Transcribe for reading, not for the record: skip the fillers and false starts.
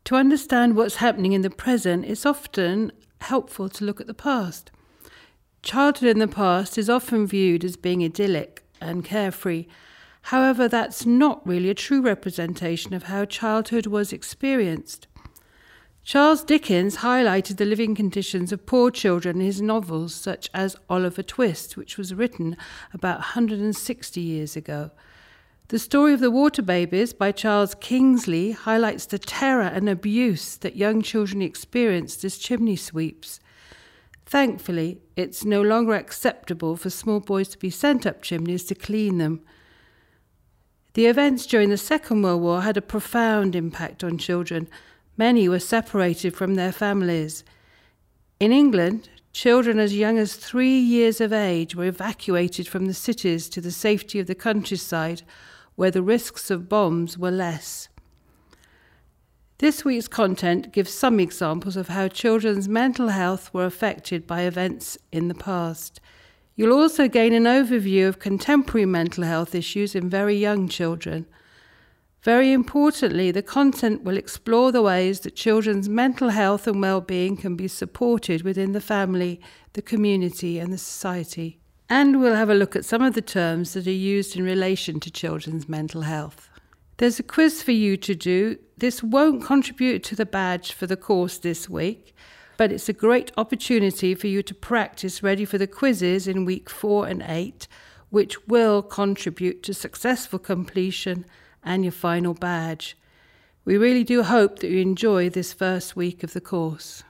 To understand what's happening in the present, it's often helpful to look at the past. Childhood in the past is often viewed as being idyllic and carefree. However, that's not really a true representation of how childhood was experienced. Charles Dickens highlighted the living conditions of poor children in his novels such as Oliver Twist, which was written about 160 years ago. The Story of the Water Babies by Charles Kingsley highlights the terror and abuse that young children experienced as chimney sweeps. Thankfully, it's no longer acceptable for small boys to be sent up chimneys to clean them. The events during the Second World War had a profound impact on children. Many were separated from their families. In England, children as young as 3 years of age were evacuated from the cities to the safety of the countryside, where the risks of bombs were less. This week's content gives some examples of how children's mental health were affected by events in the past. You'll also gain an overview of contemporary mental health issues in very young children. Very importantly, the content will explore the ways that children's mental health and well-being can be supported within the family, the community, and the society. And we'll have a look at some of the terms that are used in relation to children's mental health. There's a quiz for you to do. This won't contribute to the badge for the course this week, but it's a great opportunity for you to practice ready for the quizzes in week 4 and 8, which will contribute to successful completion and your final badge. We really do hope that you enjoy this first week of the course.